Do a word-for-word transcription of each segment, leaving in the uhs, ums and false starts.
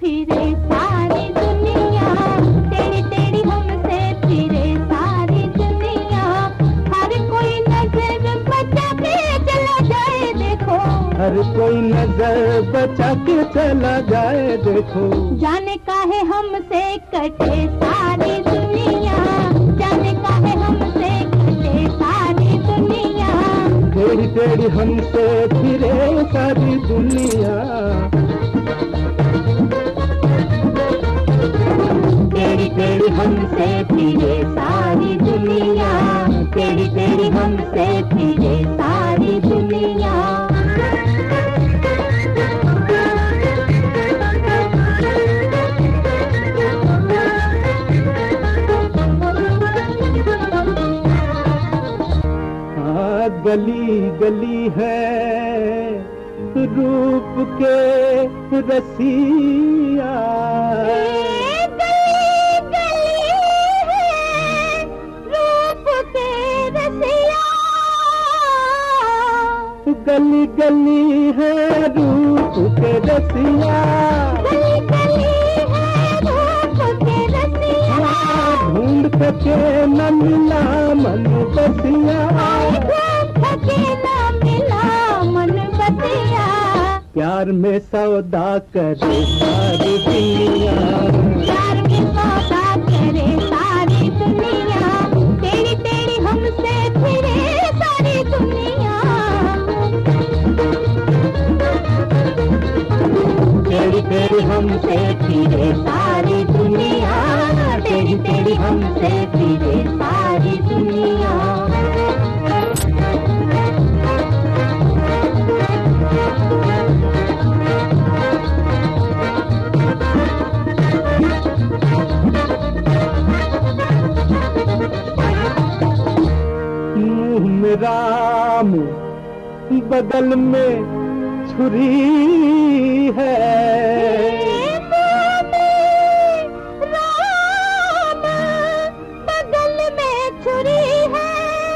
फिरे सारी दुनिया, तेरी तेरी हमसे फिरे सारी दुनिया। हर कोई नजर बचा के चला जाए देखो, हर कोई नजर बचा के चला जाए देखो। जाने काहे हमसे कटे सारी दुनिया, जाने काहे हमसे कटे सारी दुनिया। टेढ़ी टेढ़ी हमसे फिरे सारी दुनिया, टेढ़ी टेढ़ी हमसे फिरे सारी दुनिया, टेढ़ी टेढ़ी हमसे फिरे सारी दुनिया। हाँ गली गली है रूप के रसिया, गली गली है रूप के रसिया, गली गली है रूप के रसिया। ढूंढ सके न मिला मन बसिया, ढूंढ सके न मिला मन बसिया। प्यार में सौदा करे सारी दुनिया, प्यार में सौदा करे सारी दुनिया। तेरी तेरी हमसे फिरे सारी दुनिया, तेरी तेरी हमसे फिरे सारी दुनिया, तेरी तेरी हमसे फिरे सारी दुनिया। मुंह में राम बगल में छुरी है, राम बगल में छुरी है।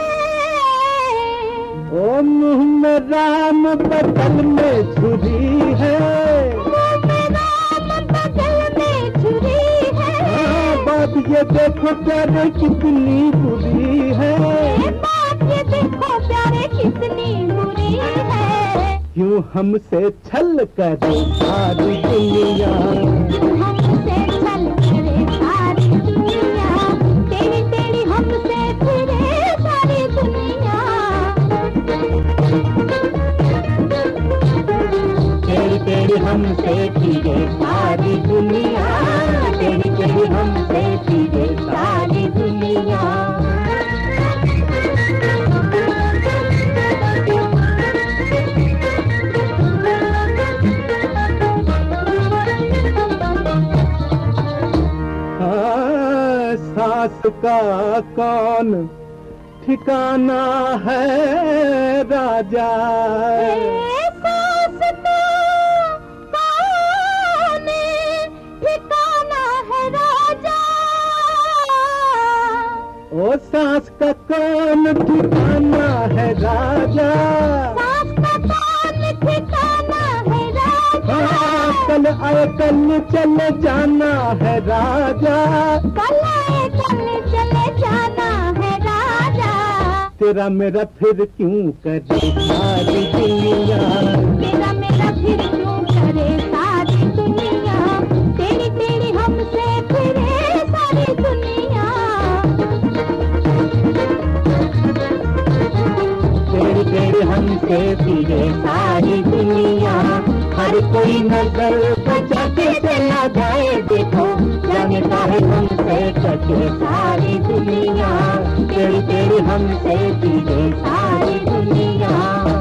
ओ मुंह में राम बगल में छुरी है, राम बगल में छुरी है। हाँ, बात ये देखो प्यारे कितनी बुरी है, बात ये देखो प्यारे कितनी बुरी है। क्यों हमसे छल करे सारी दुनिया, क्यों हमसे छल करे सारी दुनिया। तेरी तेरी हमसे फिरे सारी दुनिया, तेरी तेरी हमसे फिरे सारी दुनिया, तेरी तेरी हमसे फिरे सारी दुनिया। हाँ, सास का कौन ठिकाना है राजा, सास का कौन ठिकाना है राजा। ओ सास का कौन ठिकाना है राजा, सास का कौन ठिकाना है राजा। हाँ, कल आए कल चले जाना है राजा, कल आए कल चले जाना है राजा। तेरा मेरा फिर क्यों करे सारी दुनिया, तेरा मेरा फिर क्यों करे सारी दुनिया। तेरी तेरी हमसे फिरे सारी दुनिया, तेरी तेरी हमसे फिरे सारी दुनिया। हर कोई नजर बचा के चला जाए देखो, जाने काहे हमसे कटे सारी दुनिया। तेरी तेरी हमसे फिरे सारी दुनिया।